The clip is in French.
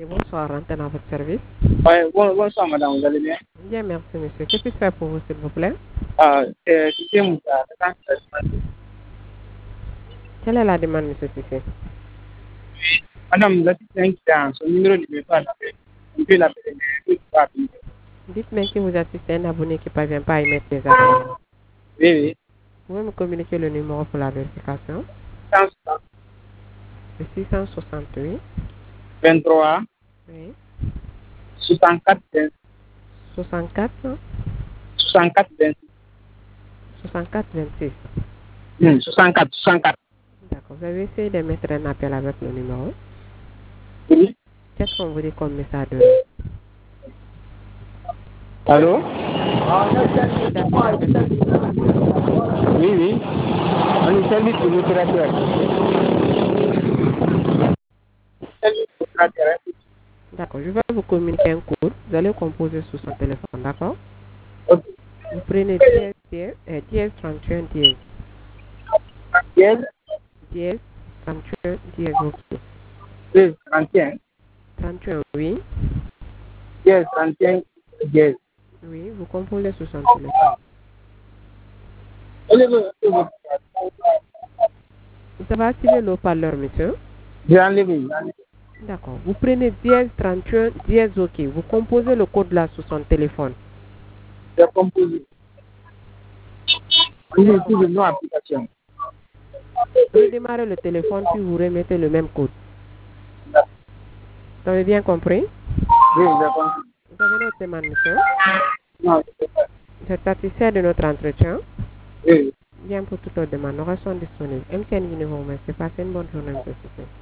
Bonsoir, antenne à votre service. Ouais, bonsoir madame, vous allez bien? Bien, merci monsieur. Que puis-je faire pour vous, s'il vous plaît? C'est Moussa. Quelle est la demande, monsieur Sissé? Madame, l'assistant qui a son numéro ne veut pas l'appeler. On peut l'appeler, mais il ne peut pas appeler. Dites-moi que vous assistez à un abonné qui ne parvient pas à émettre les appels. Oui, oui. Vous pouvez me communiquer le numéro pour la vérification? 160, Le 668, 23, oui, 64, 64, 64, 26. 64, 26. 64, 64. D'accord. Vous avez essayé de mettre un appel avec le numéro. Oui. Qu'est-ce qu'on vous dit comme message de Allô? d'appel avec le numéro? Oui, oui. On est service de l'opérateur. Service de l'opérateur. D'accord. Je vais vous communiquer un code. Vous allez composer sur son téléphone, d'accord? Ok. Vous prenez dièse 31 dièse. Yes, Dièse 31 dièse, ok. 13, 31. 31, oui. Yes, 31, yes. Oui, vous composez sur son téléphone. Ça va activer le haut-parleur, monsieur? J'ai enlevé. D'accord. Vous prenez dièse 31 dièse, ok. Vous composez le code là sur son téléphone. J'ai composé. On est sur une application. Vous redémarrez le téléphone puis vous remettez le même code. Vous avez bien compris? Oui, j'ai compris. Vous avez notre demande, monsieur? Non, je sais pas. Vous êtes satisfait de notre entretien? Oui. Bien, pour toute autre demande, nous restons disponibles. MTN Univeau, merci. Passez une bonne journée, monsieur.